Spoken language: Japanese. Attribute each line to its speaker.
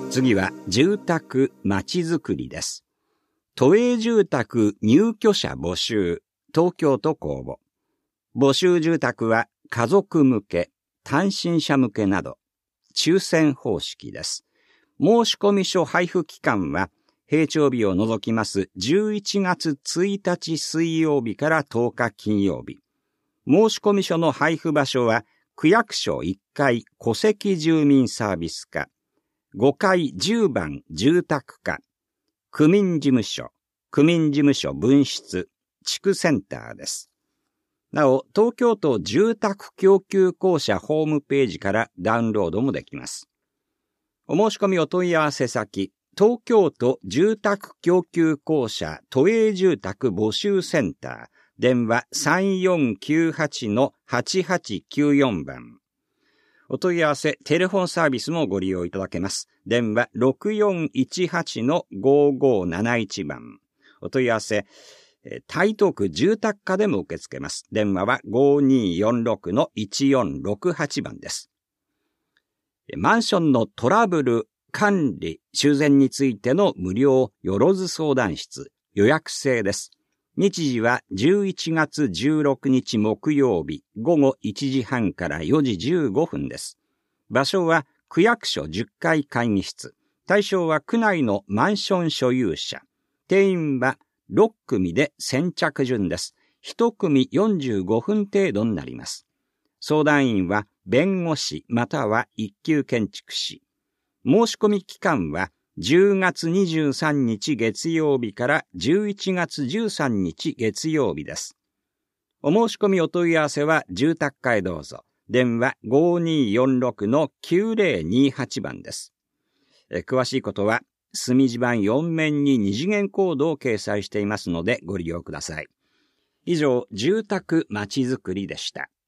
Speaker 1: 次は住宅まちづくりです。都営住宅入居者募集、東京都公募。募集住宅は家族向け、単身者向けなど、抽選方式です。申込書配布期間は、平常日を除きます11月1日水曜日から10日金曜日。申込書の配布場所は、区役所1階戸籍住民サービス課、5階10番住宅課、区民事務所分室、地区センターです。なお、東京都住宅供給公社ホームページからダウンロードもできます。お申し込みお問い合わせ先、東京都住宅供給公社都営住宅募集センター、電話 3498-8894 番。お問い合わせ、テレフォンサービスもご利用いただけます。電話 6418-5571 番。お問い合わせ、台東区住宅課でも受け付けます。電話は 5246-1468 番です。マンションのトラブル、管理、修繕についての無料よろず相談室、予約制です。日時は11月16日木曜日午後1時半から4時15分です。場所は区役所10階会議室。対象は区内のマンション所有者。定員は6組で先着順です。1組45分程度になります。相談員は弁護士または一級建築士。申し込み期間は10月23日月曜日から11月13日月曜日です。お申し込みお問い合わせは住宅課へどうぞ。電話 5246-9028 番です。詳しいことは隅地板4面に二次元コードを掲載していますのでご利用ください。以上、住宅まちづくりでした。